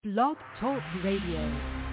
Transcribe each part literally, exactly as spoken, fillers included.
Blog Talk Radio.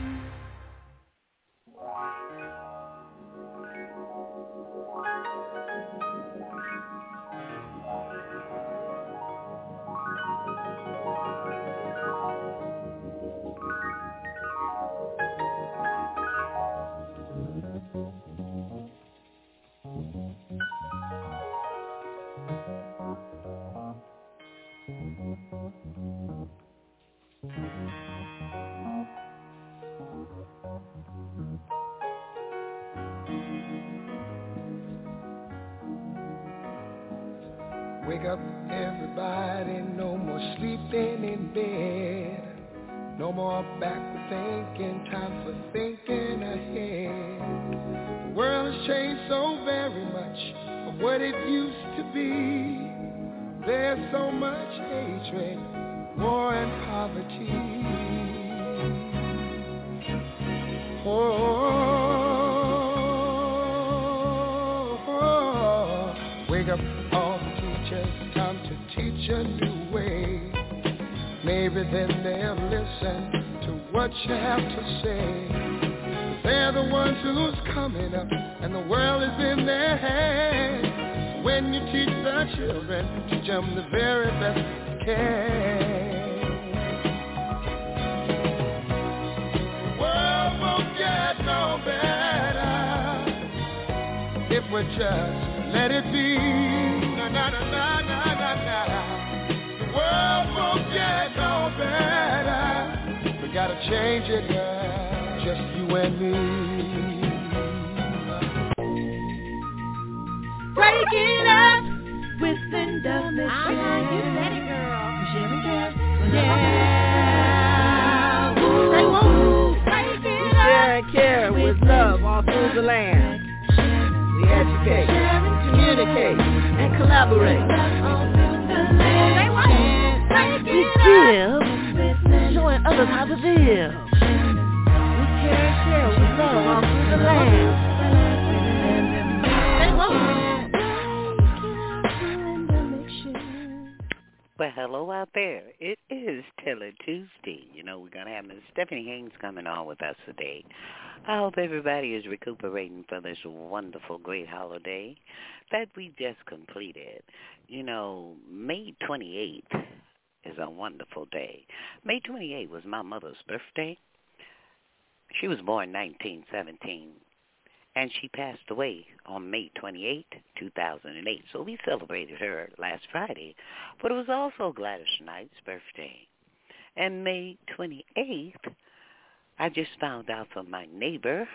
Wake up, everybody, no more sleeping in bed. No more backward thinking, time for thinking ahead. The world has changed so very much from what it used to be. There's so much hatred, war and poverty. Oh, oh, oh. Wake up, all the teachers, time to teach a new way. Maybe then they'll listen to what you have to say. They're the ones who's coming up, and the world is in their hands. When you teach the children, teach them the very best you can. The world won't get no better if we just let it be. Na na na na na na na. The world won't get no better. We gotta change it, girl, just you and me. Break it up with Linda Mitchell. Uh-huh, you said it, girl. Yeah. Say woo. Break it up. Share and care with love all through the land. We educate, communicate, and collaborate. Say what? We give, showing others how to live. We care and share with love all through the land. Say woo. Well, hello out there. It is Tiller Tuesday. You know, we're going to have Miss Stephanie Haynes coming on with us today. I hope everybody is recuperating for this wonderful, great holiday that we just completed. You know, May twenty-eighth is a wonderful day. May twenty-eighth was my mother's birthday. She was born nineteen seventeen. And she passed away on May twenty-eighth, two thousand eight. So we celebrated her last Friday. But it was also Gladys Knight's birthday. And May twenty-eighth, I just found out from my neighbor,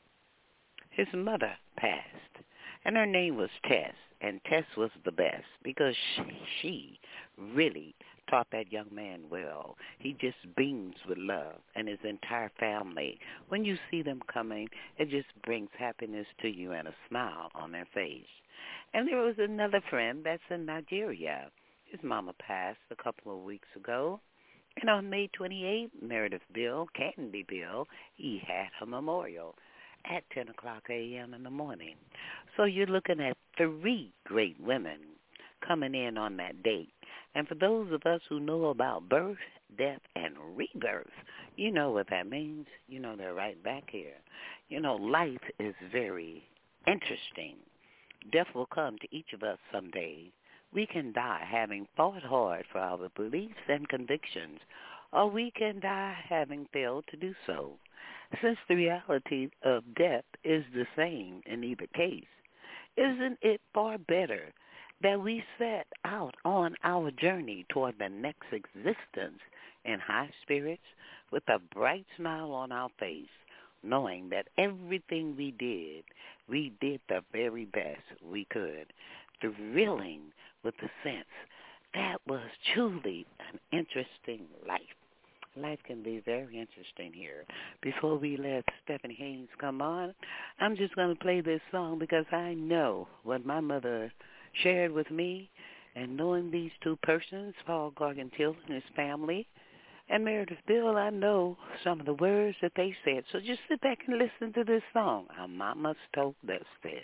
his mother passed. And her name was Tess. And Tess was the best because she, she really taught that young man well. He just beams with love, and his entire family. When you see them coming, it just brings happiness to you and a smile on their face. And there was another friend that's in Nigeria. His mama passed a couple of weeks ago. And on May twenty-eighth, Meredith Bill, Candy Bill, he had her memorial at ten o'clock a.m. in the morning. So you're looking at three great women coming in on that date. And for those of us who know about birth, death, and rebirth, you know what that means. You know they're right back here. You know, life is very interesting. Death will come to each of us someday. We can die having fought hard for our beliefs and convictions, or we can die having failed to do so. Since the reality of death is the same in either case, isn't it far better that we set out on our journey toward the next existence in high spirits with a bright smile on our face, knowing that everything we did, we did the very best we could, thrilling with the sense that was truly an interesting life. Life can be very interesting here. Before we let Stephanie Haynes come on, I'm just going to play this song because I know what my mother shared with me, and knowing these two persons, Paul Gargantiel and his family, and Meredith Bill, I know some of the words that they said. So just sit back and listen to this song. Our mama's told us this.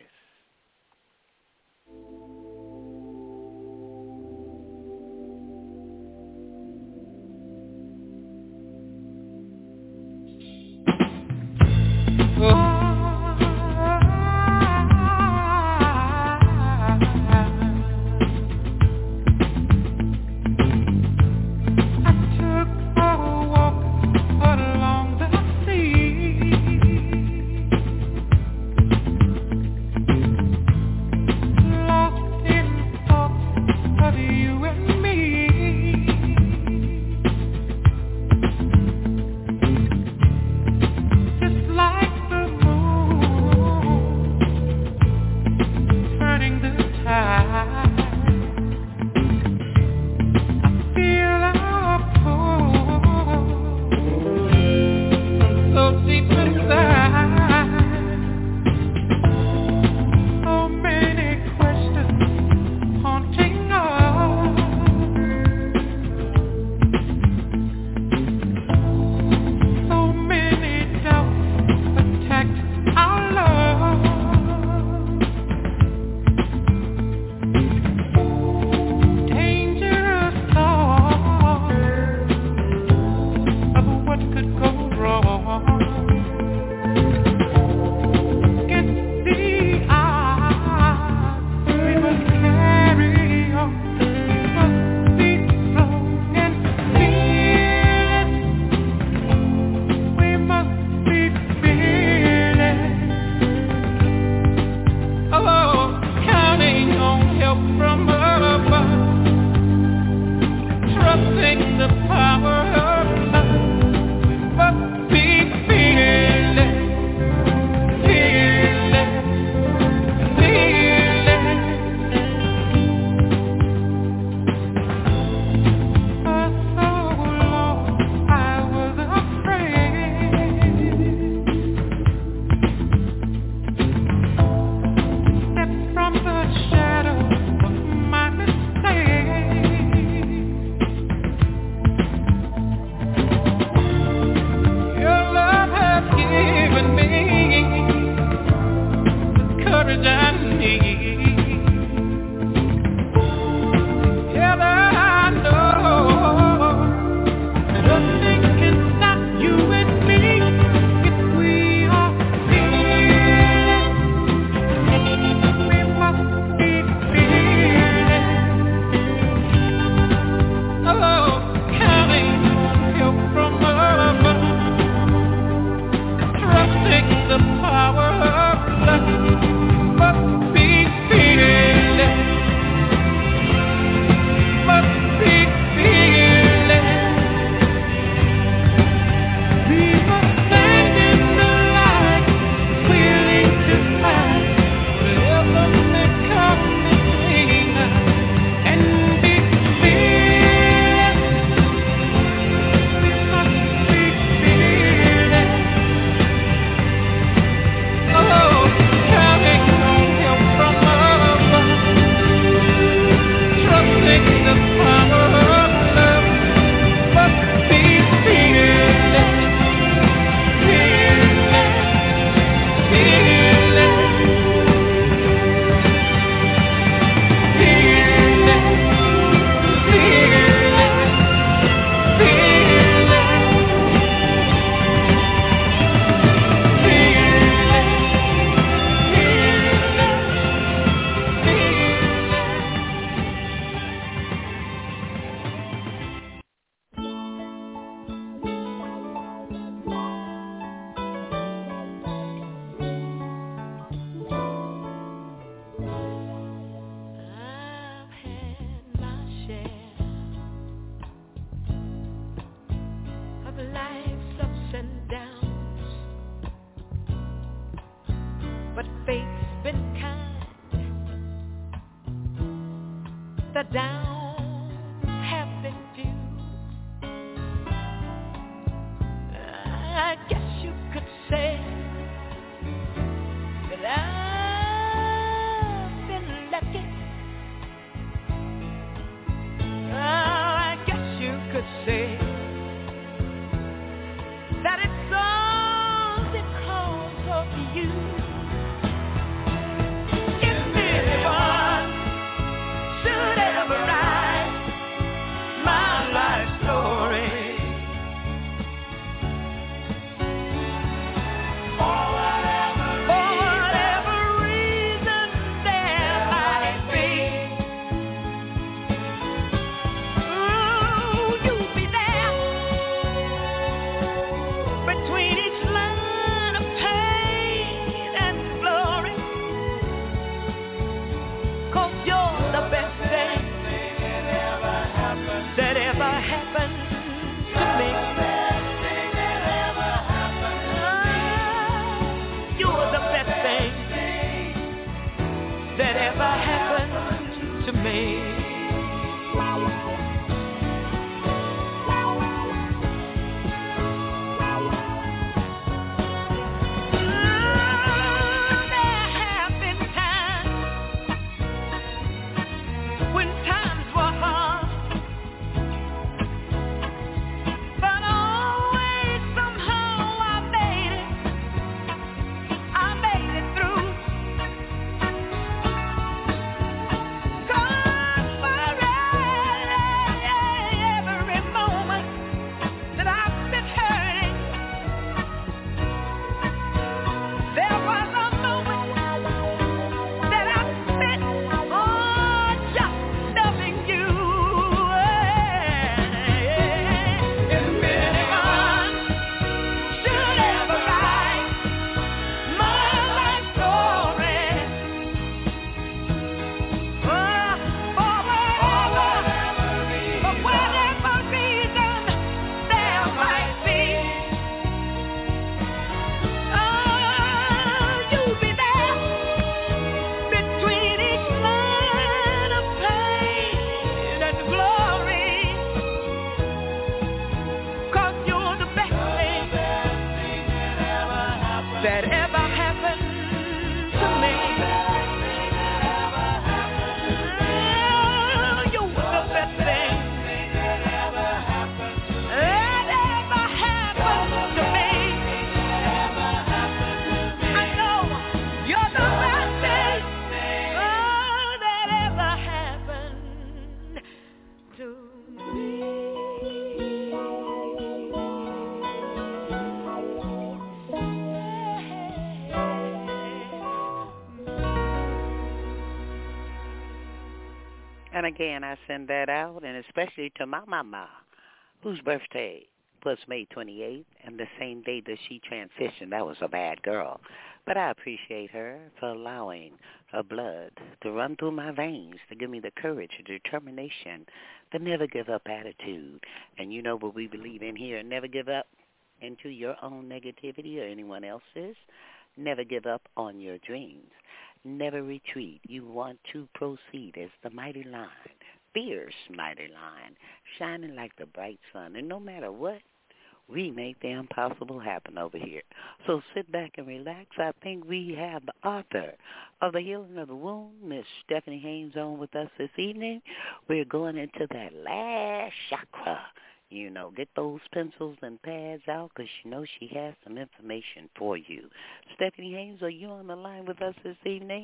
And again, I send that out, and especially to my mama, whose birthday was May twenty-eighth, and the same day that she transitioned. That was a bad girl. But I appreciate her for allowing her blood to run through my veins, to give me the courage, the determination, the never give up attitude. And you know what we believe in here, never give up into your own negativity or anyone else's. Never give up on your dreams. Never retreat. You want to proceed as the mighty line, fierce mighty line, shining like the bright sun. And no matter what, we make the impossible happen over here. So sit back and relax. I think we have the author of The Healing of the Womb, Miss Stephanie Haynes, on with us this evening. We're going into that last chakra. You know, get those pencils and pads out because you know she has some information for you. Stephanie Haynes, are you on the line with us this evening?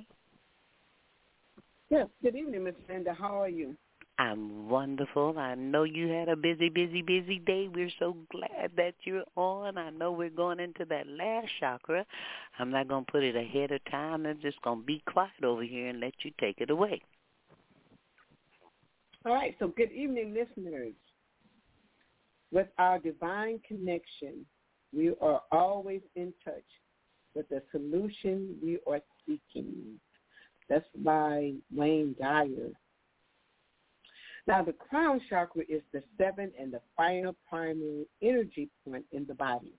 Yes. Good evening, Miss Linda. How are you? I'm wonderful. I know you had a busy, busy, busy day. We're so glad that you're on. I know we're going into that last chakra. I'm not going to put it ahead of time. I'm just going to be quiet over here and let you take it away. All right. So good evening, listeners. With our divine connection, we are always in touch with the solution we are seeking. That's by Wayne Dyer. Now, the crown chakra is the seventh and the final primary energy point in the body.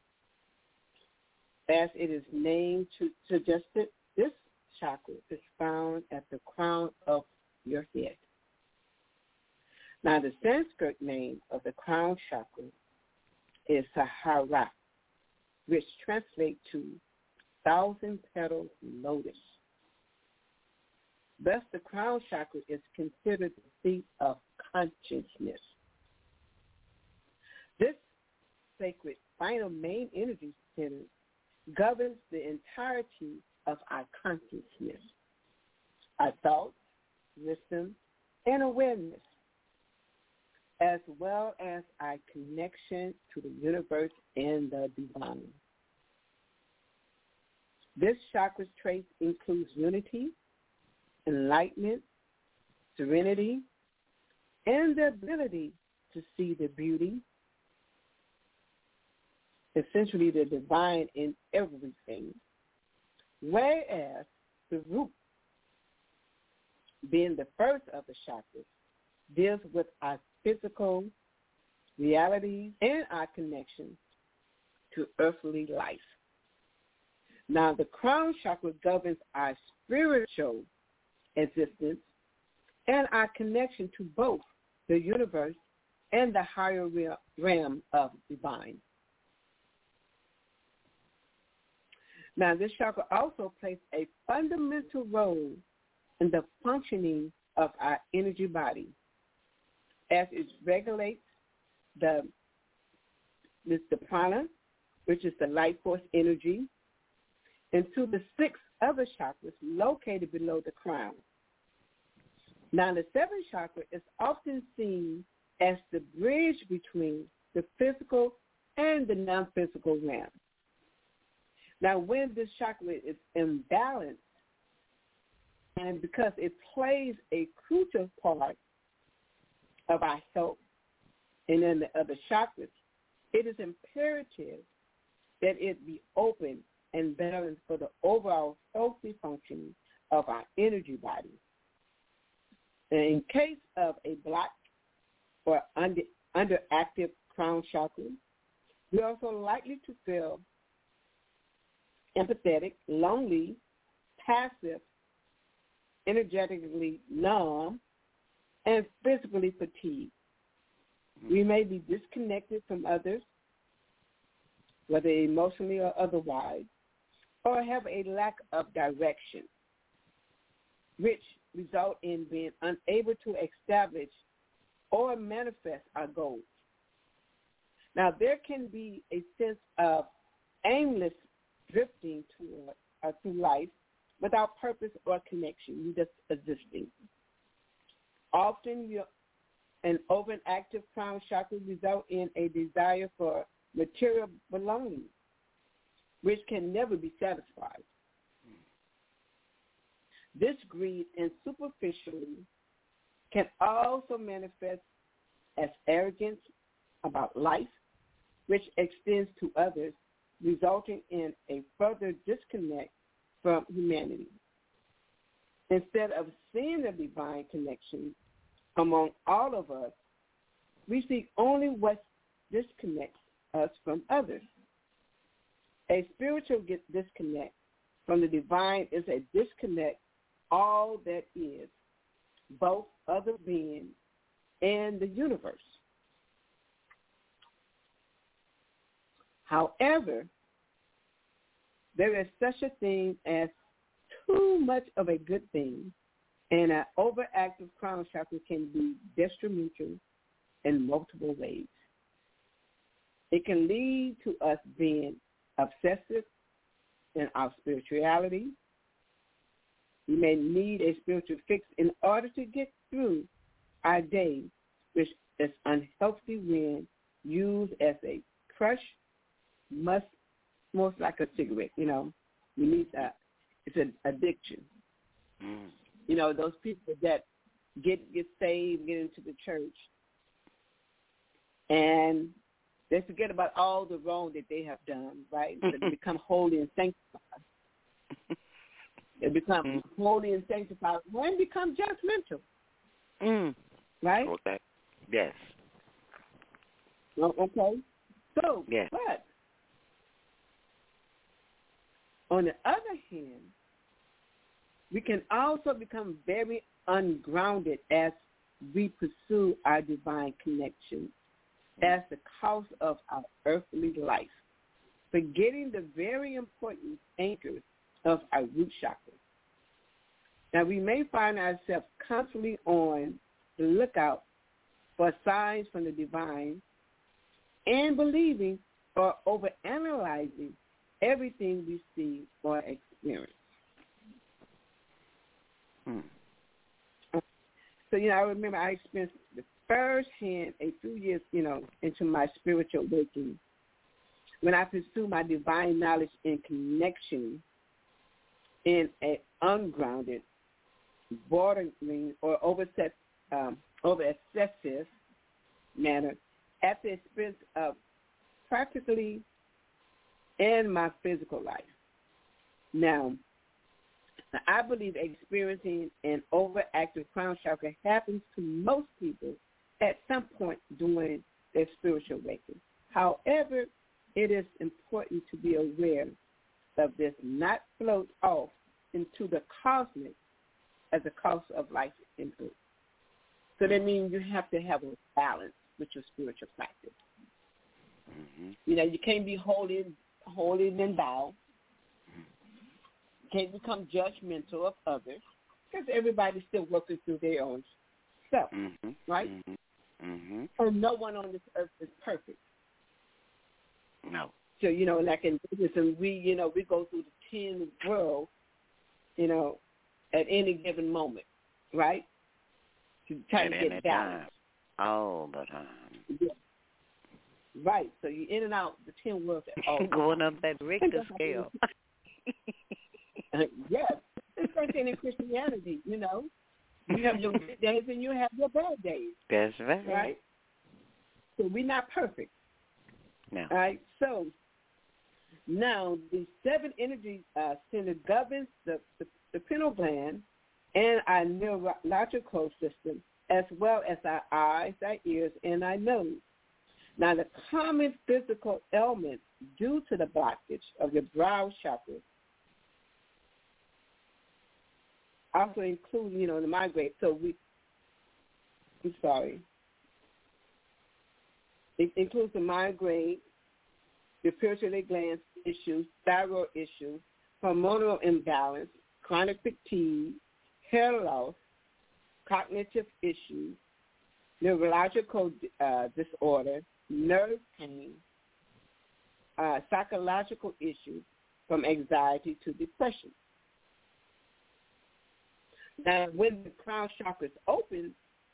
As it is named to suggested, this chakra is found at the crown of your head. Now, the Sanskrit name of the crown chakra is Sahara, which translates to thousand petal lotus. Thus, the crown chakra is considered the seat of consciousness. This sacred final main energy center governs the entirety of our consciousness, our thoughts, wisdom, and awareness, as well as our connection to the universe and the divine. This chakra's traits includes unity, enlightenment, serenity, and the ability to see the beauty, essentially the divine in everything, whereas the root, being the first of the chakras, deals with our physical realities and our connection to earthly life. Now, the crown chakra governs our spiritual existence and our connection to both the universe and the higher realm of divine. Now, this chakra also plays a fundamental role in the functioning of our energy body, as it regulates the, this, the prana, which is the life force energy, into the six other chakras located below the crown. Now, the seventh chakra is often seen as the bridge between the physical and the non-physical realm. Now, when this chakra is imbalanced, and because it plays a crucial part of our health and in the other chakras, it is imperative that it be open and balanced for the overall healthy functioning of our energy body. And in case of a blocked or under, underactive crown chakra, we are also likely to feel empathetic, lonely, passive, energetically numb, and physically fatigued. We may be disconnected from others, whether emotionally or otherwise, or have a lack of direction, which result in being unable to establish or manifest our goals. Now, there can be a sense of aimless drifting toward, uh, through life without purpose or connection. You're just existing. Often, you're, an overactive crown chakra result in a desire for material belonging, which can never be satisfied. This greed and superficially can also manifest as arrogance about life, which extends to others, resulting in a further disconnect from humanity. Instead of seeing the divine connection among all of us, we seek only what disconnects us from others. A spiritual disconnect from the divine is a disconnect all that is, both other beings and the universe. However, there is such a thing as too much of a good thing, and an overactive crown chakra can be detrimental in multiple ways. It can lead to us being obsessive in our spirituality. We may need a spiritual fix in order to get through our day, which is unhealthy when used as a crush, must most like a cigarette. You know, we need that. It's an addiction. Mm. You know, those people that get get saved, get into the church, and they forget about all the wrong that they have done, right? So they become holy and sanctified. They become mm. holy and sanctified and become judgmental. Mm. Right? Okay. Yes. Okay. So, yes. But on the other hand, we can also become very ungrounded as we pursue our divine connection as the cost of our earthly life, forgetting the very important anchors of our root chakra. Now, we may find ourselves constantly on the lookout for signs from the divine and believing or overanalyzing everything we see or experience. Hmm. So, you know, I remember I experienced the firsthand a few years, you know, into my spiritual awakening when I pursued my divine knowledge and connection in an ungrounded, bordering or overset, um, over excessive manner at the expense of practically in my physical life. Now, I believe experiencing an overactive crown chakra happens to most people at some point during their spiritual awakening. However, it is important to be aware of this, not float off into the cosmic as a cost of life in earth. So that means you have to have a balance with your spiritual practice. Mm-hmm. You know, you can't be holy, holy and thou. You can't become judgmental of others because everybody's still working through their own stuff, mm-hmm. right? Mm-hmm. Mm-hmm. And no one on this earth is perfect. No. So, you know, like in business, and we, you know, we go through the ten world, you know, at any given moment, right? To try at to get balance. All the time. Yeah. Right. So you're in and out the ten worlds at all times. Going up that Richter scale. uh, yes. It's the same thing in Christianity, you know. You have your good days and you have your bad days. That's right. Right? So we're not perfect. No. All right? So now the seven energy uh, center governs the, the, the pineal gland and our neurological system, as well as our eyes, our ears, and our nose. Now, the common physical ailments due to the blockage of your brow chakra also include, you know, the migraine. So we, I'm sorry. It includes the migraine, the pituitary gland issues, thyroid issues, hormonal imbalance, chronic fatigue, hair loss, cognitive issues, neurological uh, disorder, nerve pain, uh, psychological issues from anxiety to depression. Now, when the crown chakra is open,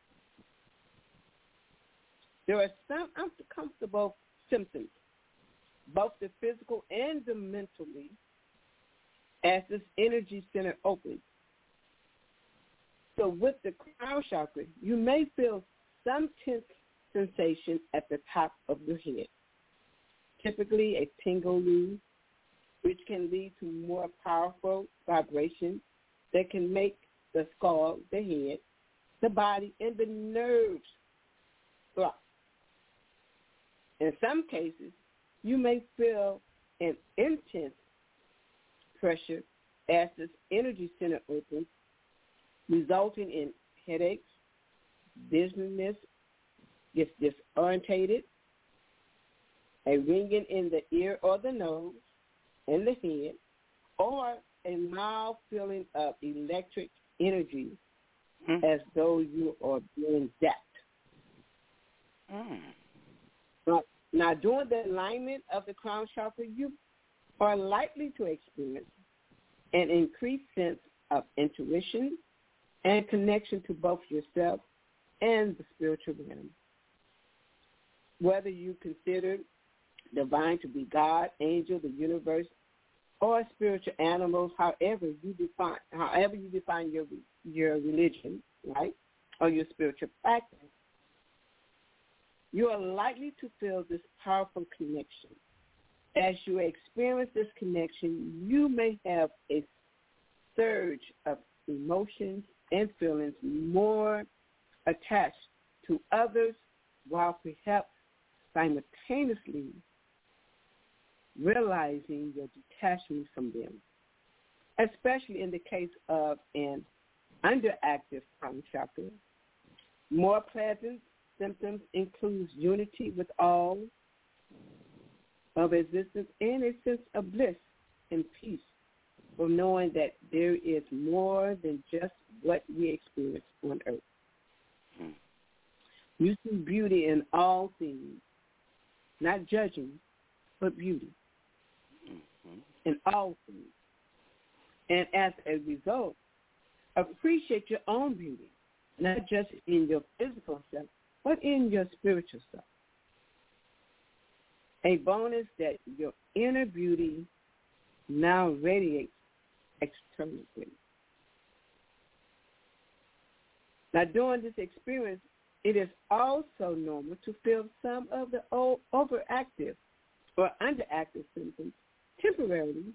there are some uncomfortable symptoms, both the physical and the mentally, as this energy center opens. So with the crown chakra, you may feel some tense sensation at the top of your head, typically a tingling, which can lead to more powerful vibrations that can make the skull, the head, the body, and the nerves block. In some cases, you may feel an intense pressure as this energy center opens, resulting in headaches, dizziness, gets disorientated, a ringing in the ear or the nose and the head, or a mild feeling of electric energy mm. as though you are being zapped. Mm. Now, now, during the alignment of the crown chakra, you are likely to experience an increased sense of intuition and connection to both yourself and the spiritual realm. Whether you consider divine to be God, angel, the universe, or spiritual animals, however you define, however you define your your religion, right, or your spiritual practice, you are likely to feel this powerful connection. As you experience this connection, you may have a surge of emotions and feelings more attached to others, while perhaps simultaneously realizing your detachment from them, especially in the case of an underactive crown chakra. More pleasant symptoms include unity with all of existence and a sense of bliss and peace from knowing that there is more than just what we experience on earth. Hmm. You see beauty in all things, not judging, but beauty mm-hmm. in all things. And as a result, appreciate your own beauty, not just in your physical self, but in your spiritual self. A bonus that your inner beauty now radiates externally. Now, during this experience, it is also normal to feel some of the old overactive or underactive symptoms temporarily,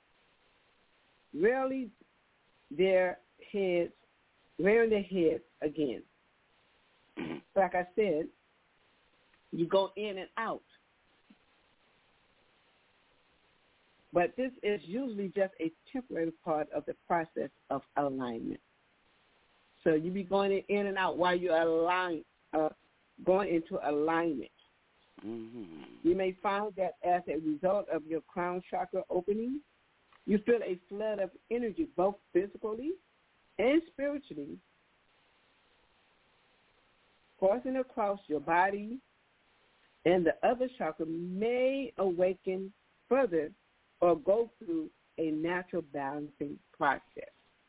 rarely their heads, rearing their heads again. Like I said, you go in and out. But this is usually just a temporary part of the process of alignment. So you be going in and out while you're align, uh, going into alignment. Mm-hmm. You may find that as a result of your crown chakra opening, you feel a flood of energy, both physically and spiritually, coursing across your body, and the other chakra may awaken further or go through a natural balancing process.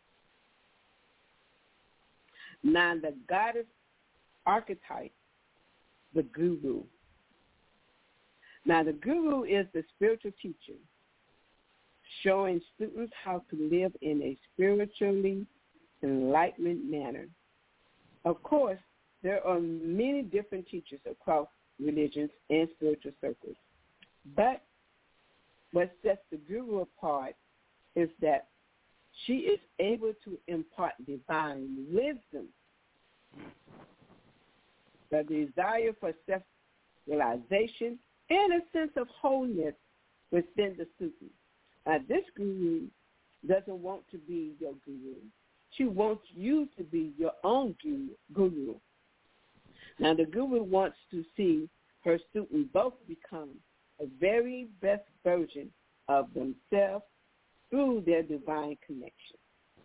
Now, the goddess archetype, the guru. Now, the guru is the spiritual teacher, showing students how to live in a spiritually enlightened manner. Of course, there are many different teachers across religions and spiritual circles, but what sets the guru apart is that she is able to impart divine wisdom, the desire for self-realization, and a sense of wholeness within the student. Now, this guru doesn't want to be your guru. She wants you to be your own guru. Now, the guru wants to see her student both become a very best version of themselves through their divine connection.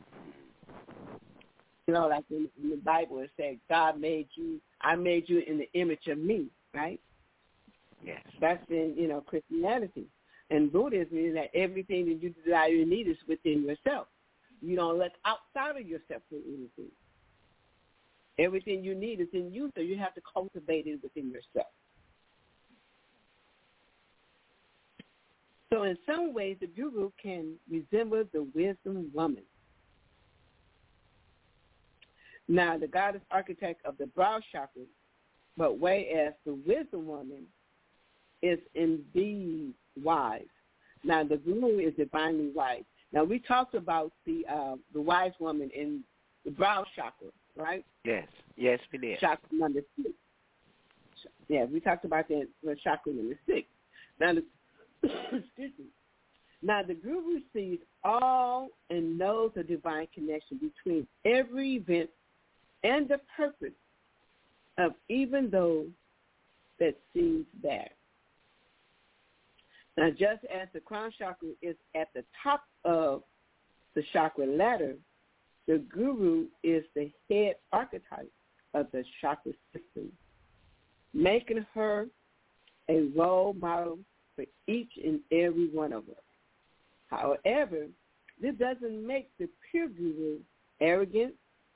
You know, like in, in the Bible it says, God made you, I made you in the image of me, right? Yes. That's in, you know, Christianity. And Buddhism is that everything that you desire and need is within yourself. You don't look outside of yourself for anything. Everything you need is in you, so you have to cultivate it within yourself. So in some ways, the guru can resemble the wisdom woman. Now, the goddess architect of the brow chakra, but whereas the wisdom woman is indeed wise. Now, the guru is divinely wise. Now, we talked about the uh, the wise woman in the brow chakra, right? Yes. Yes, we did. Chakra number six. Yeah, we talked about that for chakra number six. Now, the, excuse me. Now, the guru sees all and knows the divine connection between every event and the purpose of even those that seems bad. Now, just as the crown chakra is at the top of the chakra ladder, the guru is the head archetype of the chakra system, making her a role model for each and every one of us. However, this doesn't make the pure guru arrogant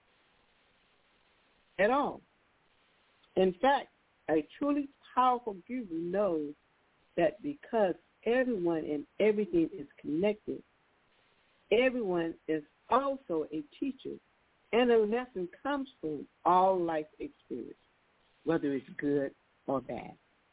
at all. In fact, a truly powerful guru knows that because everyone and everything is connected, everyone is also a teacher, and a lesson comes from all life experience, whether it's good or bad.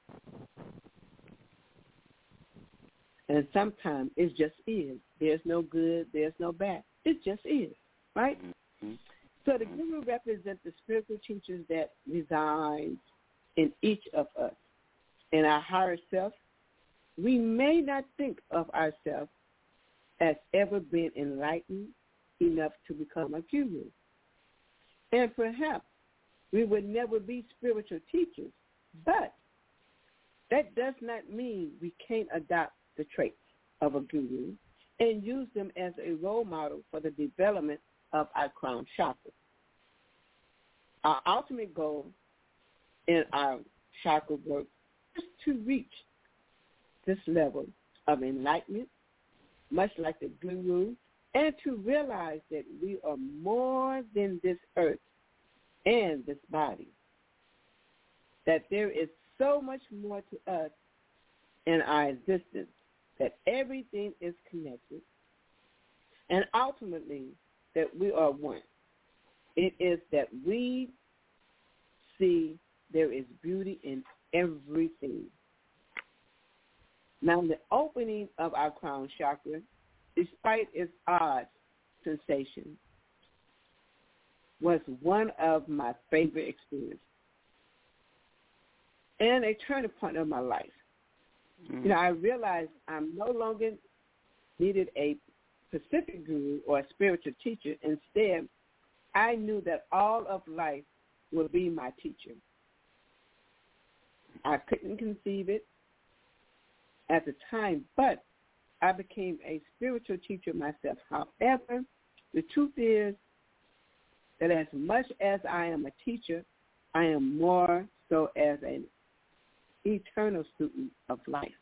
And sometimes it just is. There's no good, there's no bad. It just is, right? Mm-hmm. So the guru represents the spiritual teachers that reside in each of us. In our higher self, we may not think of ourselves as ever being enlightened enough to become a guru. And perhaps we would never be spiritual teachers, but that does not mean we can't adopt the traits of a guru and use them as a role model for the development of our crown chakra. Our ultimate goal in our chakra work is to reach this level of enlightenment, much like the guru, and to realize that we are more than this earth and this body, that there is so much more to us in our existence, that everything is connected, and ultimately that we are one. It is that we see there is beauty in everything. Now, the opening of our crown chakra, despite its odd sensation, was one of my favorite experiences and a turning point of my life. Mm-hmm. You know, I realized I'm no longer needed a specific guru or a spiritual teacher. Instead, I knew that all of life would be my teacher. I couldn't conceive it at the time, but I became a spiritual teacher myself. However, the truth is that as much as I am a teacher, I am more so as an eternal student of life.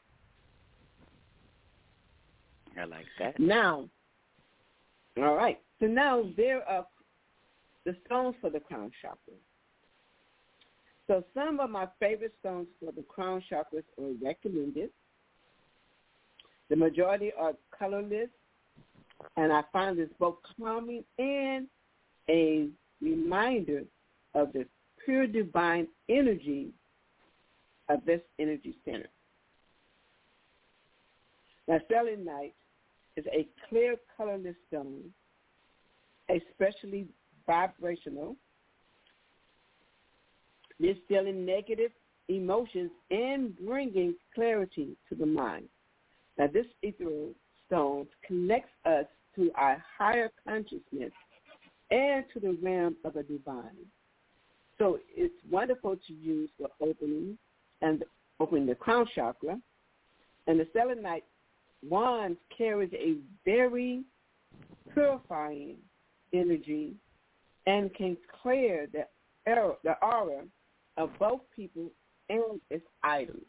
I like that. Now, all right. So now there are the stones for the crown chakra. So some of my favorite stones for the crown chakras are recommended. The majority are colorless, and I find this both calming and a reminder of the pure divine energy of this energy center. Now, selenite is a clear, colorless stone, especially vibrational, distilling negative emotions and bringing clarity to the mind. Now, this ethereal stone connects us to our higher consciousness and to the realm of the divine. So it's wonderful to use for opening and opening the crown chakra. And the selenite wand carries a very purifying energy and can clear the aura, the aura of both people and its items.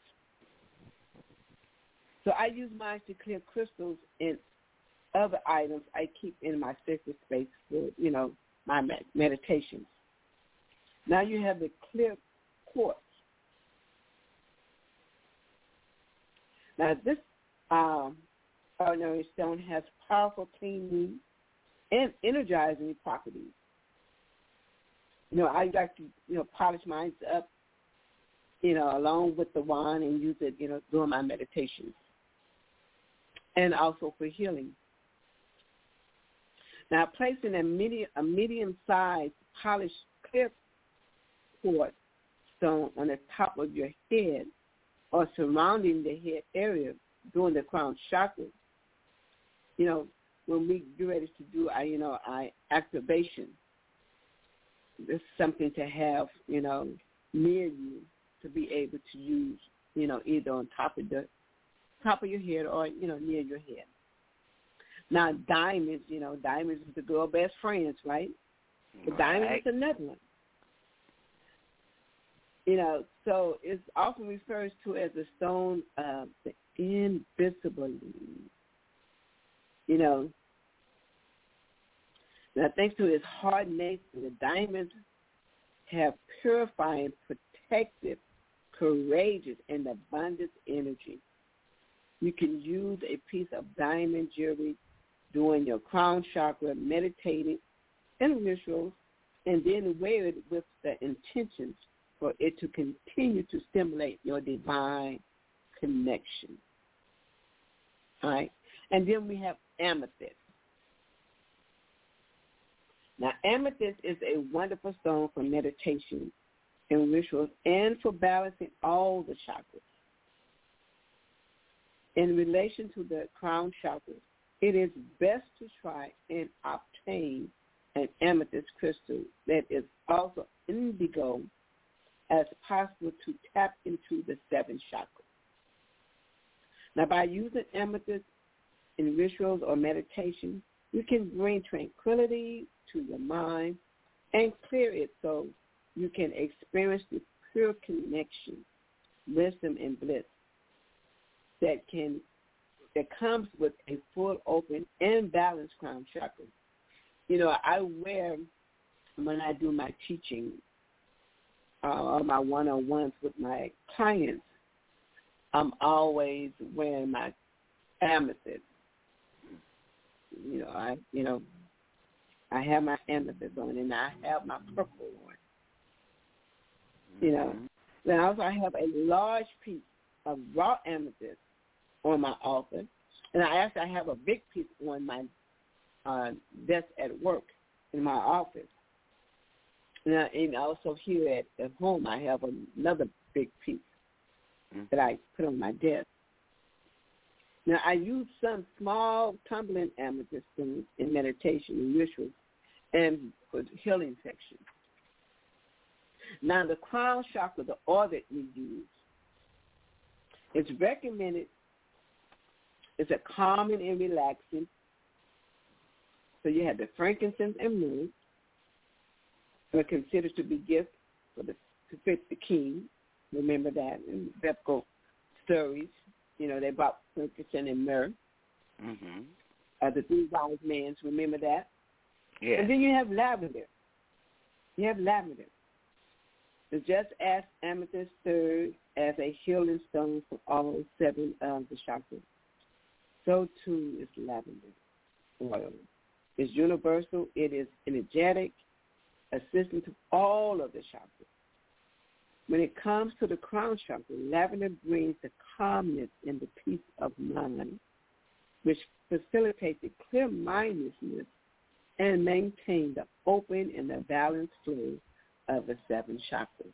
So I use mine to clear crystals and other items I keep in my sacred space for, you know, my med- meditations. Now you have the clear quartz. Now this um, ordinary stone has powerful cleaning and energizing properties. You know, I like to, you know, polish mine up, you know, along with the wand and use it, you know, during my meditations. And also for healing. Now, placing a medium, a medium-sized polished clear quartz stone on the top of your head or surrounding the head area during the crown chakra. You know, when we get ready to do our, you know, our activation, this is something to have, you know, near you to be able to use, you know, either on top of the top of your head or, you know, near your head. Now, diamonds, you know, diamonds is the girl best friends, right? The diamond is another one. You know, so it's often referred to as the stone of the invisible. You know, now thanks to its hard nature, the diamonds have purifying, protective, courageous, and abundant energy. You can use a piece of diamond jewelry during your crown chakra, meditating and rituals, and then wear it with the intentions for it to continue to stimulate your divine connection. All right? And then we have amethyst. Now, amethyst is a wonderful stone for meditation and rituals and for balancing all the chakras. In relation to the crown chakra, it is best to try and obtain an amethyst crystal that is also indigo as possible to tap into the seventh chakra. Now, by using amethyst in rituals or meditation, you can bring tranquility to your mind and clear it so you can experience the pure connection, wisdom, and bliss that can that comes with a full, open, and balanced crown chakra. You know, I wear, when I do my teaching, uh, or my one-on-ones with my clients, I'm always wearing my amethyst. You know, I, you know, I have my amethyst on, and I have my purple on. You know, then also I have a large piece of raw amethyst on my altar, and I actually I have a big piece on my uh, desk at work in my office. And, I, and also here at, at home, I have another big piece mm-hmm. that I put on my desk. Now, I use some small tumbling amethyst stones in meditation and rituals and for healing section. Now, the crown chakra, the oil that we use, it's recommended. It's a calming and relaxing. So you have the frankincense and myrrh. They're considered to be gifts for the to fit the king. Remember that in biblical stories. You know, they brought frankincense and myrrh. Mm-hmm. Uh, the three wise men. Remember that. Yeah. And then you have lavender. You have lavender. So just as amethyst serves as a healing stone for all seven of the chakras, so too is lavender oil. It's universal. It is energetic, assisting to all of the chakras. When it comes to the crown chakra, lavender brings the calmness and the peace of mind, which facilitates the clear-mindedness and maintain the open and the balanced flow of the seven chakras.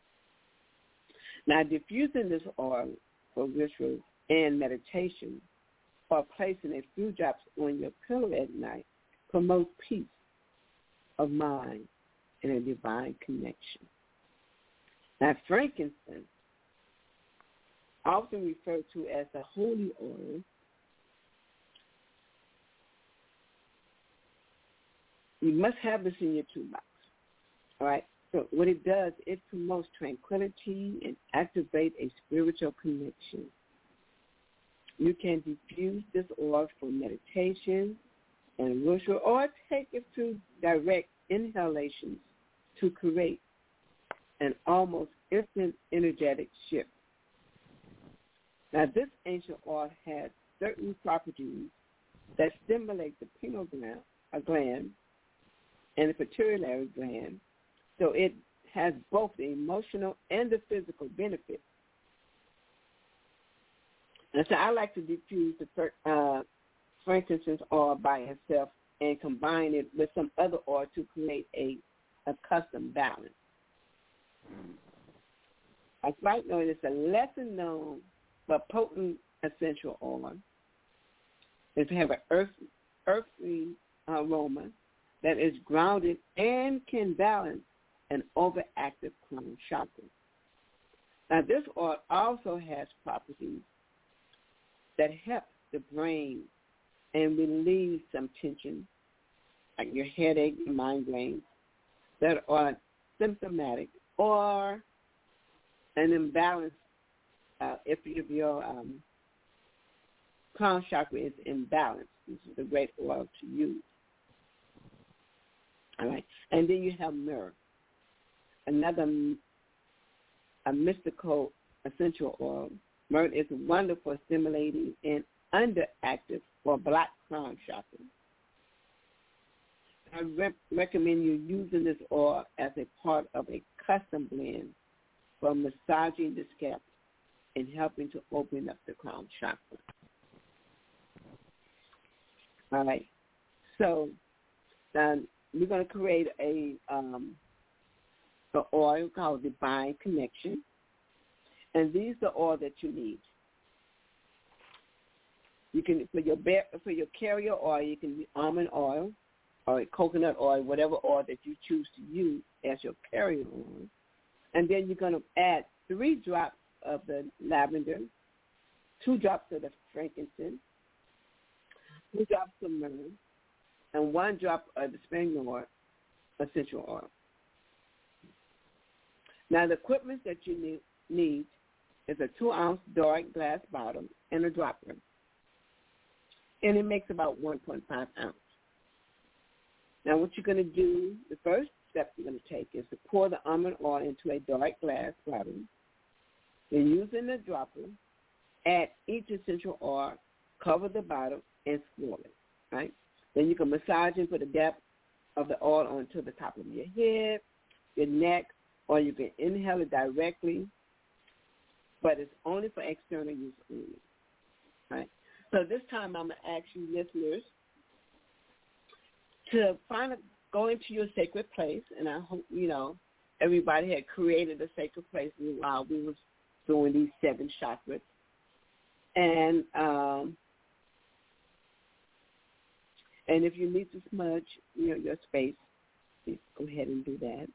Now, diffusing this oil for rituals and meditation or placing a few drops on your pillow at night promotes peace of mind and a divine connection. Now, frankincense, often referred to as the holy oil, you must have this in your toolbox, all right? So what it does, it promotes tranquility and activates a spiritual connection. You can diffuse this oil for meditation and ritual, or take it through direct inhalations to create an almost instant energetic shift. Now, this ancient oil has certain properties that stimulate the pineal gland, a gland and the pituitary gland, So it has both the emotional and the physical benefits. And so I like to diffuse the uh, frankincense oil by itself and combine it with some other oil to create a, a custom balance. A slight note is a lesser known but potent essential oil. It have an earth, earthy aroma that is grounded and can balance an overactive crown chakra. Now, this oil also has properties that help the brain and relieve some tension, like your headache, your migraines, that are symptomatic, or an imbalance uh, if, if your um, crown chakra is imbalanced. This is a great oil to use. All right, and then you have myrrh, another a mystical essential oil. Myrrh is wonderful, stimulating, and underactive for black crown chakra. I re- recommend you using this oil as a part of a custom blend for massaging the scalp and helping to open up the crown chakra. All right, so now we're going to create a um, an oil called Divine Connection, and these are all that you need. You can for your for your carrier oil, you can use almond oil or coconut oil, whatever oil that you choose to use as your carrier oil, and then you're going to add three drops of the lavender, two drops of the frankincense, two drops of myrrh, and one drop of the spikenard essential oil. Now, the equipment that you need, need is a two-ounce dark glass bottle and a dropper, and it makes about one point five ounce. Now, what you're going to do, the first step you're going to take is to pour the almond oil into a dark glass bottle. Then, using the dropper, add each essential oil, cover the bottle, and swirl it, right? Then you can massage it for the depth of the oil onto the top of your head, your neck, or you can inhale it directly, but it's only for external use only, right? So this time I'm going to ask you listeners to find a, go into your sacred place, and I hope, you know, everybody had created a sacred place while we was doing these seven chakras. And um, and if you need to smudge, you know, your space, please go ahead and do that.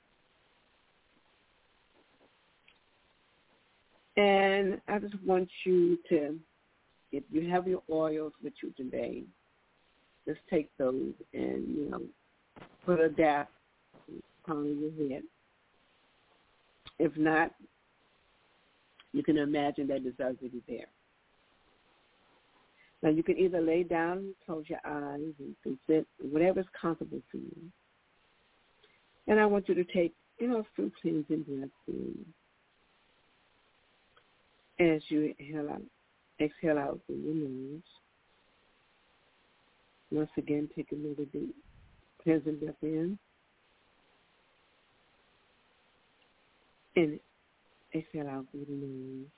And I just want you to, if you have your oils with you today, just take those and, you know, put a dab on your head. If not, you can imagine that it's already there. Now, you can either lay down, close your eyes, and you can sit, whatever's comfortable for you. And I want you to take, you know, a few cleansing breaths in. As you exhale out, exhale out through your nose. Once again, take another deep cleansing breath in. And exhale out through the nose.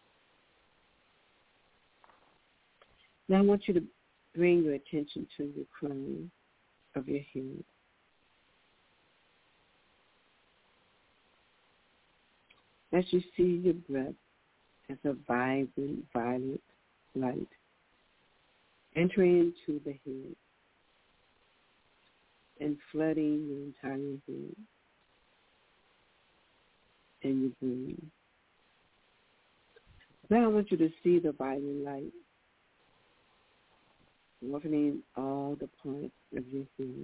Now I want you to bring your attention to the crown of your head. As you see your breath as a vibrant violet light entering into the head and flooding your entire head and your brain. Now I want you to see the violet light opening all the parts of your head.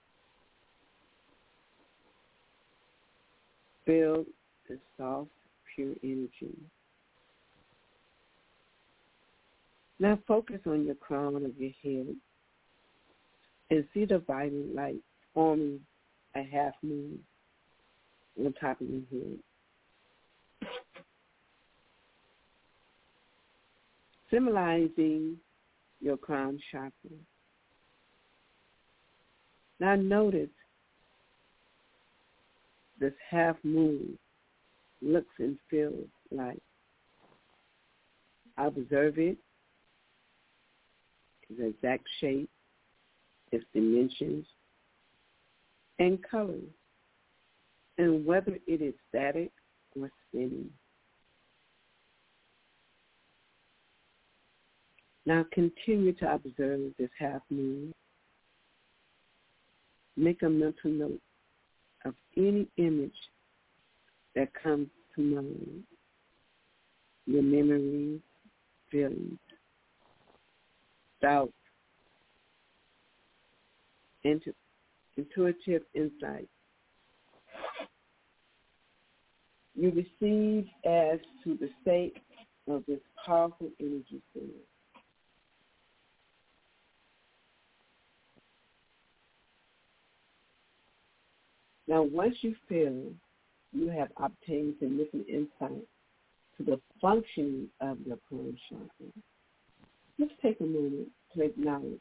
Feel the soft, pure energy. Now focus on your crown of your head and see the violet light forming a half moon on top of your head. Symbolizing your crown chakra. Now notice this half moon looks and feels like. Observe it, its exact shape, its dimensions, and colors, and whether it is static or spinning. Now continue to observe this half moon. Make a mental note of any image that comes to mind, your memories, feelings, doubts, intu- intuitive insight you receive as to the state of this powerful energy field. Now, once you feel you have obtained significant insight to the functioning of your crown chakra, just take a moment to acknowledge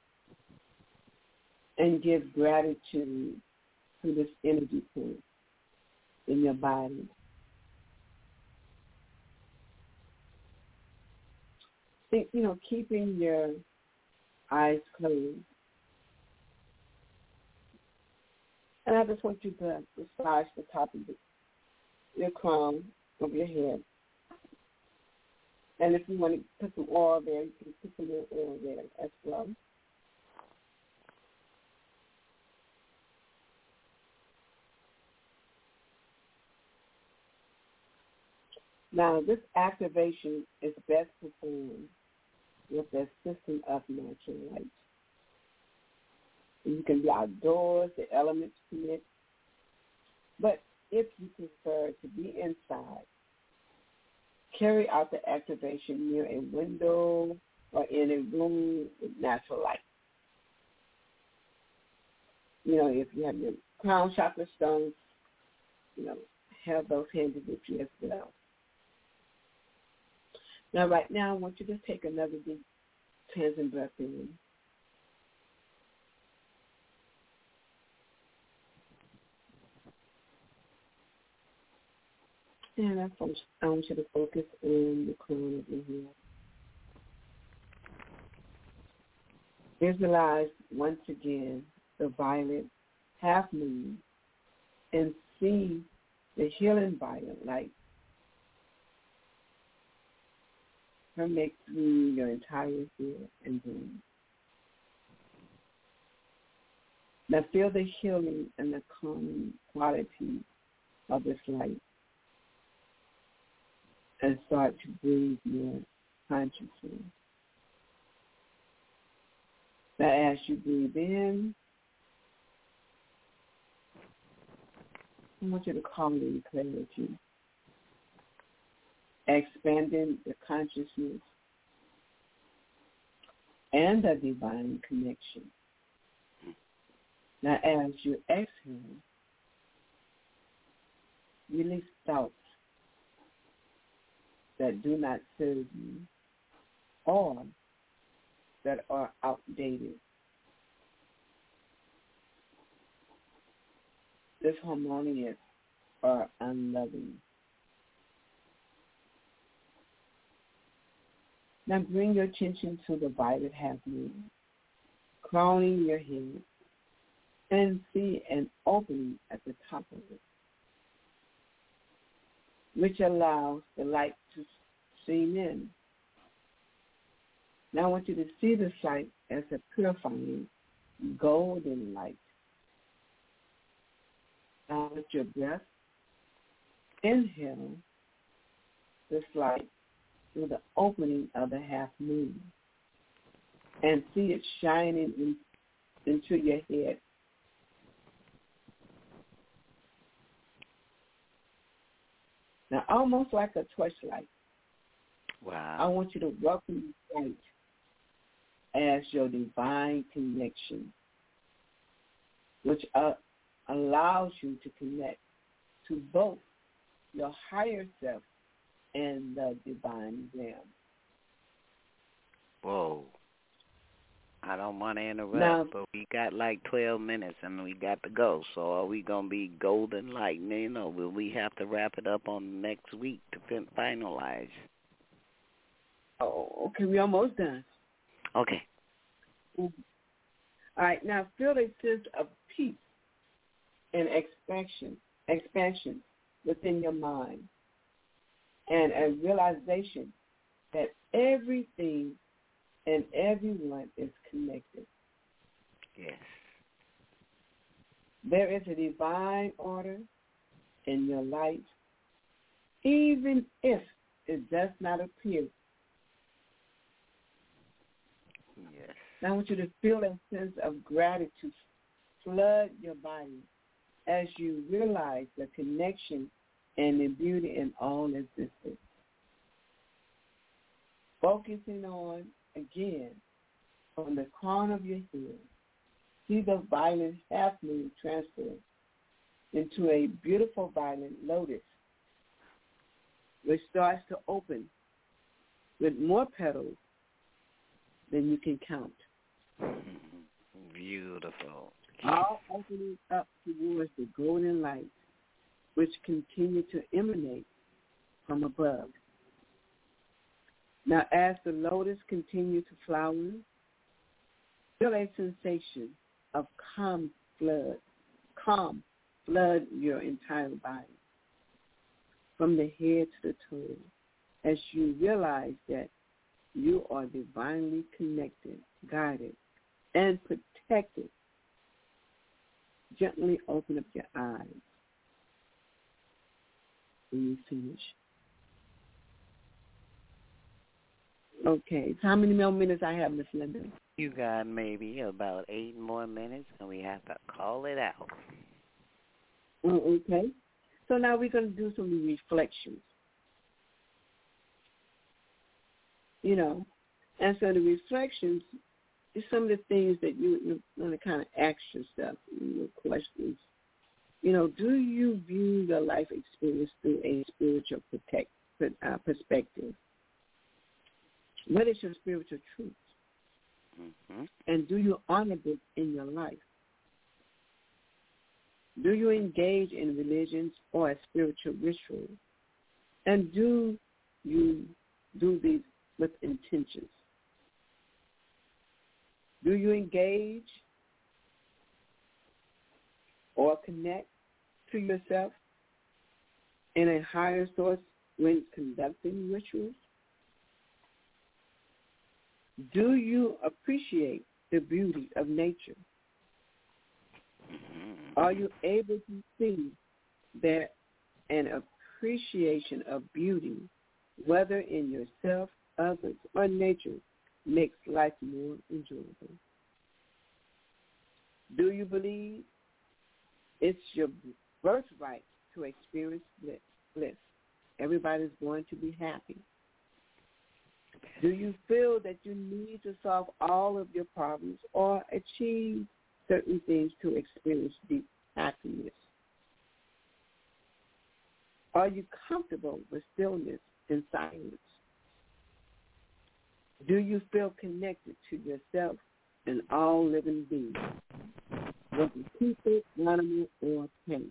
and give gratitude to this energy point in your body. Think, you know, keeping your eyes closed. And I just want you to massage the top of the, your crown of your head. And if you want to put some oil there, you can put some oil there as well. Now, this activation is best performed with the system of natural light. You can be outdoors, the elements permit. But if you prefer to be inside, carry out the activation near a window or in a room with natural light. You know, if you have your crown chakra stones, you know, have those handy with you as well. Now, right now, I want you to take another deep cleansing breath in. And I want you to focus on the crown of your head. Visualize once again the violet half moon and see the healing violet light permeate through your entire head and brain. Now feel the healing and the calming quality of this light. And start to breathe more consciously. Now as you breathe in, I want you to call in clarity, expanding the consciousness and the divine connection. Now as you exhale, release thoughts that do not serve you or that are outdated. Disharmonious or unloving. Now bring your attention to the violet half moon, crowning your head, and see an opening at the top of it, which allows the light to stream in. Now I want you to see this light as a purifying golden light. Now with your breath, inhale this light through the opening of the half moon and see it shining in, into your head. Now, almost like a torchlight. Wow. I want you to welcome light as your divine connection, which uh, allows you to connect to both your higher self and the divine realm. Whoa. I don't want to interrupt, now, but we got like twelve minutes and we got to go. So are we going to be golden light? You know, will we have to wrap it up on next week to fin- finalize? oh, okay, we're almost done. Okay. All right, now feel a sense of peace and expansion, expansion within your mind, and a realization that everything and everyone is connected. Yes. There is a divine order in your life, even if it does not appear. Yes. Now I want you to feel a sense of gratitude flood your body as you realize the connection and the beauty in all existence. Focusing on, again, from the crown of your head, see the violet half moon transfer into a beautiful violet lotus, which starts to open with more petals than you can count. Beautiful. All opening up towards the golden light, which continue to emanate from above. Now, as the lotus continues to flower, feel a sensation of calm flood, calm flood your entire body, from the head to the toe, as you realize that you are divinely connected, guided, and protected. Gently open up your eyes when you finish. Okay, so how many more minutes I have, Miss Linda? You got maybe about eight more minutes, and we have to call it out. Oh, okay. So now we're going to do some reflections. You know, and so the reflections is some of the things that you want to kind of ask yourself, your questions. You know, do you view your life experience through a spiritual protect, uh, perspective? What is your spiritual truth? Mm-hmm. And do you honor this in your life? Do you engage in religions or a spiritual ritual? And do you do these with intentions? Do you engage or connect to yourself in a higher source when conducting rituals? Do you appreciate the beauty of nature? Are you able to see that an appreciation of beauty, whether in yourself, others, or nature, makes life more enjoyable? Do you believe it's your birthright to experience bliss? Everybody's going to be happy. Do you feel that you need to solve all of your problems or achieve certain things to experience deep happiness? Are you comfortable with stillness and silence? Do you feel connected to yourself and all living beings, whether people, animal, or plant?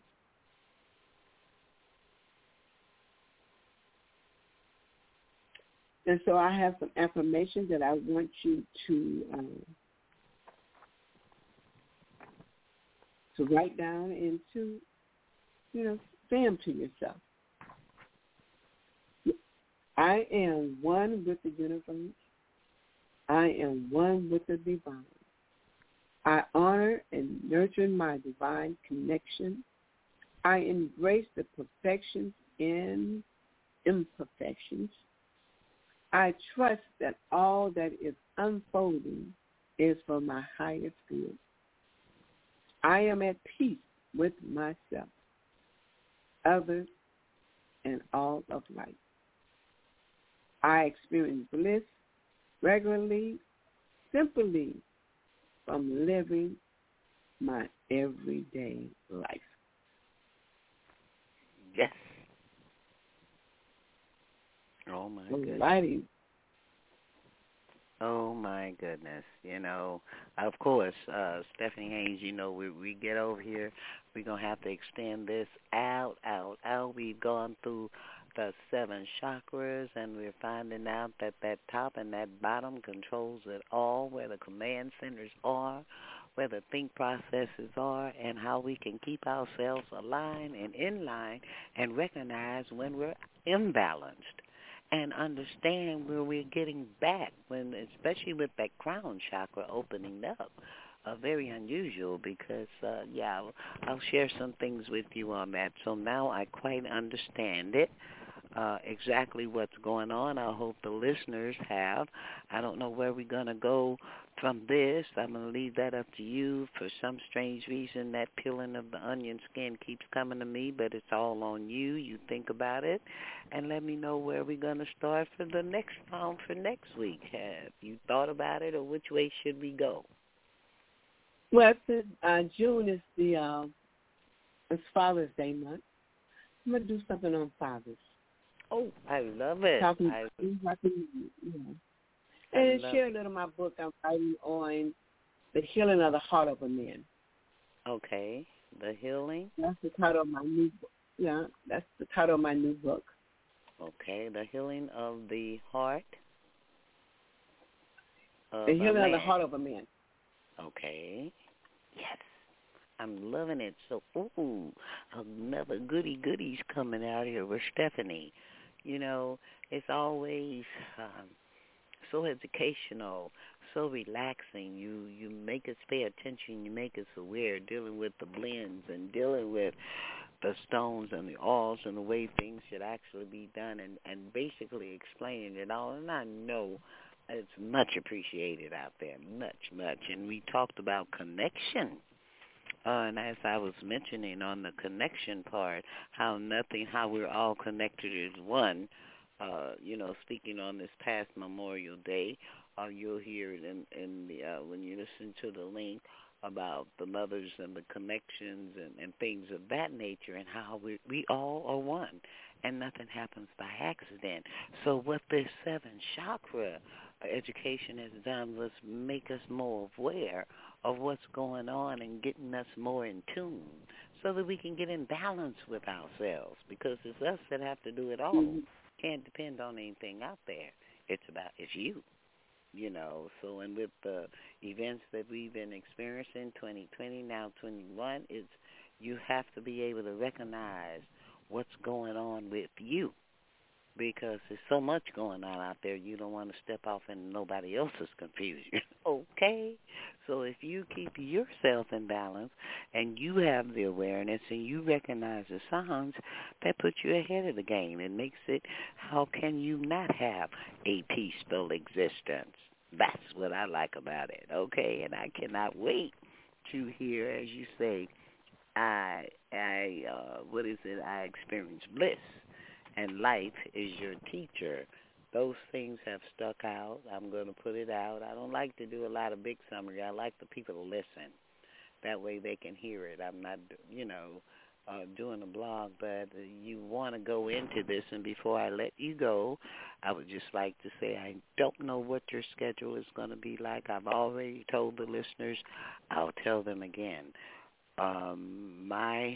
And so I have some affirmations that I want you to um, to write down and to, you know, say them to yourself. I am one with the universe. I am one with the divine. I honor and nurture my divine connection. I embrace the perfections and imperfections. I trust that all that is unfolding is for my highest good. I am at peace with myself, others, and all of life. I experience bliss regularly, simply from living my everyday life. Yes. Oh, my goodness. Alrighty. Oh my goodness! You know, of course, uh, Stephanie Haynes. You know, we we get over here, we're gonna have to extend this out, out, out. We've gone through the seven chakras, and we're finding out that that top and that bottom controls it all, where the command centers are, where the think processes are, and how we can keep ourselves aligned and in line, and recognize when we're imbalanced. And understand where we're getting back, when, especially with that crown chakra opening up. Uh, very unusual because, uh, yeah, I'll, I'll share some things with you on that. So now I quite understand it, uh, exactly what's going on. I hope the listeners have. I don't know where we're going to go from this. I'm going to leave that up to you. For some strange reason, that peeling of the onion skin keeps coming to me, but it's all on you. You think about it, and let me know where we're going to start for the next round for next week. Have you thought about it, or which way should we go? Well, since uh, June is the uh, it's Father's Day month, I'm going to do something on fathers. Oh, I love it. Talking, I, talking, you know. And share a little of my book I'm writing on the healing of the heart of a man. Okay, the healing. That's the title of my new book. Yeah, that's the title of my new book. Okay, the healing of the heart. Of the healing a of the man. heart of a man. Okay. Yes. I'm loving it. So, ooh, another goody goodies coming out here with Stephanie. You know, it's always um, so educational, so relaxing. You you make us pay attention. You make us aware, dealing with the blends and dealing with the stones and the oils and the way things should actually be done, and, and basically explaining it all. And I know it's much appreciated out there, much, much. And we talked about connection. Uh, and as I was mentioning on the connection part, how nothing, how we're all connected as one. Uh, you know, speaking on this past Memorial Day, uh, you'll hear it in, in the uh, when you listen to the link about the mothers and the connections and, and things of that nature, and how we we all are one, and nothing happens by accident. So what this seven chakra education has done was make us more aware of what's going on and getting us more in tune, so that we can get in balance with ourselves, because it's us that have to do it all. Mm-hmm. Can't depend on anything out there. It's about, it's you, you know. So, and with the events that we've been experiencing, twenty twenty, now twenty-one, it's, you have to be able to recognize what's going on with you, because there's so much going on out there, you don't want to step off into nobody else's confusion. Okay? So if you keep yourself in balance and you have the awareness and you recognize the signs, that puts you ahead of the game. It makes it, how can you not have a peaceful existence? That's what I like about it, okay? And I cannot wait to hear, as you say, I, I, uh, what is it, I experience bliss, and life is your teacher. Those things have stuck out. I'm going to put it out. I don't like to do a lot of big summary. I like the people to listen. That way they can hear it. I'm not, you know, uh, doing a blog, but you want to go into this. And before I let you go, I would just like to say I don't know what your schedule is going to be like. I've already told the listeners. I'll tell them again. Um, my,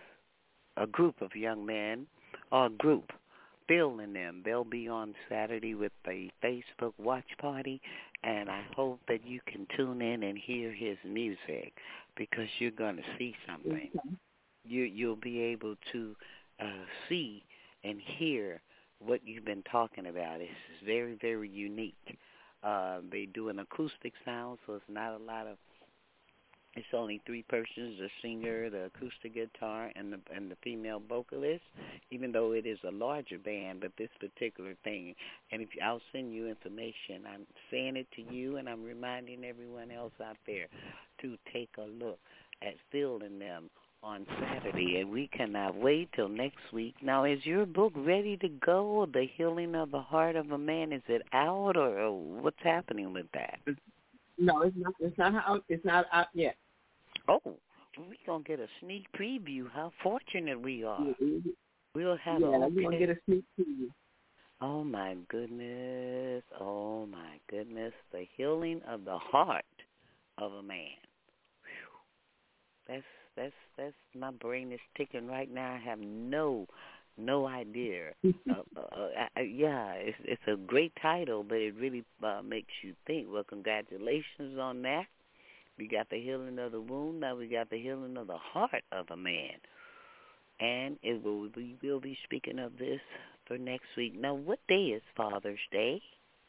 a group of young men, or a group, Bill and them, they'll be on Saturday with the Facebook watch party, and I hope that you can tune in and hear his music, because you're going to see something. Okay. You, you'll be able to uh, see and hear what you've been talking about. It's very, very unique. Uh, they do an acoustic sound, so it's not a lot of, it's only three persons, the singer, the acoustic guitar, and the and the female vocalist, even though it is a larger band, but this particular thing. And if I'll send you information. I'm saying it to you, and I'm reminding everyone else out there to take a look at Phil and them on Saturday, and we cannot wait till next week. Now, is your book ready to go, The Healing of the Heart of a Man? Is it out, or, or what's happening with that? No, it's not. It's not out. It's not out yet. Oh, we're gonna get a sneak preview. How fortunate we are. Mm-hmm. We'll have. Yeah, a, okay. we're gonna get a sneak preview. Oh, my goodness. Oh, my goodness. The healing of the heart of a man. Whew. That's, that's, that's, my brain is ticking right now. I have no, no idea. uh, uh, uh, yeah, it's, it's a great title, but it really uh, makes you think. Well, congratulations on that. We got the healing of the wound. Now we got the healing of the heart of a man. And it will, we will be speaking of this for next week. Now, what day is Father's Day?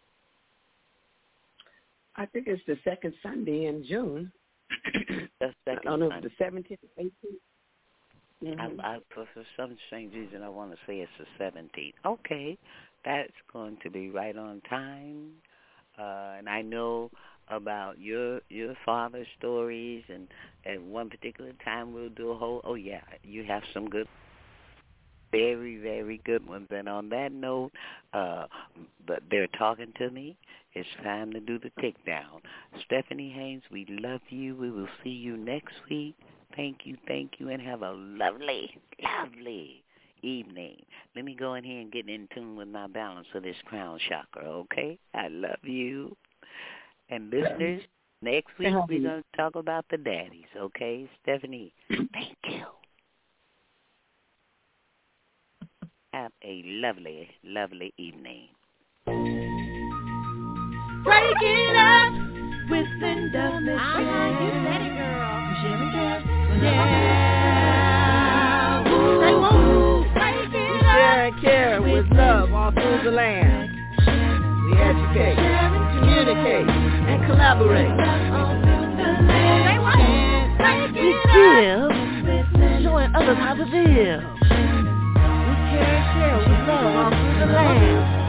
I think it's the second Sunday in June. The second I don't know Sunday. if it's the seventeenth or eighteenth. Mm-hmm. I, I, for, for some strange reason, I want to say it's the seventeenth. Okay, that's going to be right on time. Uh, and I know about your your father's stories, and at one particular time we'll do a whole, oh yeah, you have some good, very, very good ones. And on that note, uh, but they're talking to me. It's time to do the takedown. Stephanie Haynes, we love you. We will see you next week. Thank you, thank you, and have a lovely, lovely evening. Let me go in here and get in tune with my balance of this crown chakra, okay? I love you. And listeners, next week we're going to talk about the daddies, okay? Stephanie, thank you. Have a lovely, lovely evening. Break it up with Linda Michelle. Uh-huh, you said it, girl. Yeah. Say woo. Break it We share and care with love all through the land. We educate, communicate, and collaborate. Say what? Break We it up. give, showing others how to live. We care and share with love all through the land.